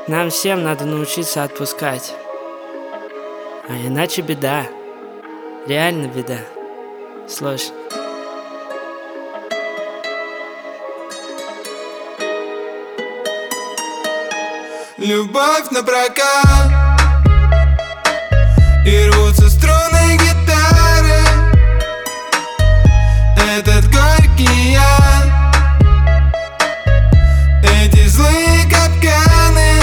Нам всем надо научиться отпускать. А иначе беда. Реально беда. Слушай. Любовь напрокат, и рвутся струны гитары. Этот горький яд, эти злые капканы.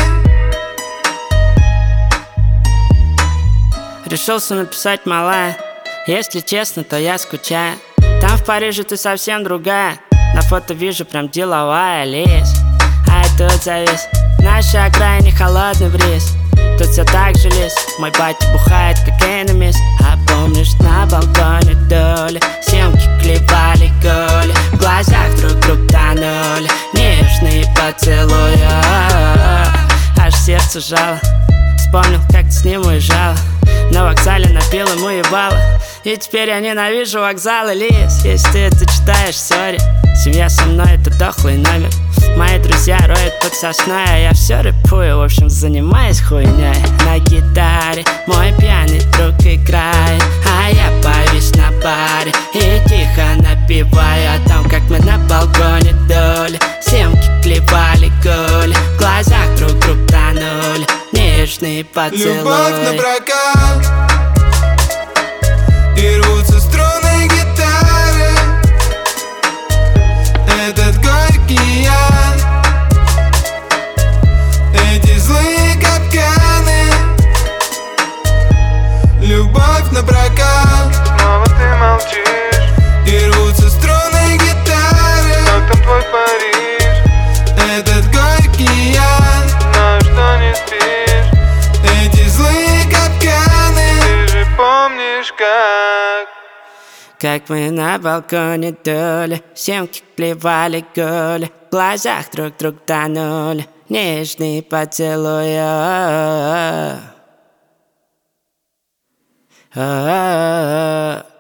Решился написать, малая. Если честно, то я скучаю. Там в Париже ты совсем другая. На фото вижу прям деловая лезь. А тут завис нашей окраине холодный бриз. Тут все так же лес. Мой батя бухает кокаиномис. А помнишь, на балконе доли съемки клепали голи. В глазах друг тонули нежные поцелуи. Аж сердце жало. Вспомнил, как ты с ним уезжала. На вокзале напил ему ебало. И теперь я ненавижу вокзалы, Лиз. Если ты это читаешь, сори. Семья со мной — это дохлый номер. Мои друзья роют под сосной, а я все рэпую, в общем, занимаюсь хуйней. На гитаре мой пьяный друг играет, а я повис на баре и тихо напеваю о том, как мы на балконе доли съемки клепали голи. В глазах друг тонули нежные поцелуи. Любовь напрокат, и рвутся струны гитары. Этот горький яд, эти злые капканы. Любовь напрокат, снова ты молчишь, и рвутся струны гитары. как там твой Париж? Этот горький яд, Знаю, что не спишь, эти злые капканы. ты же помнишь Как мы на балконе доли съемки клевали голи. В глазах друг тонули нежные поцелуи.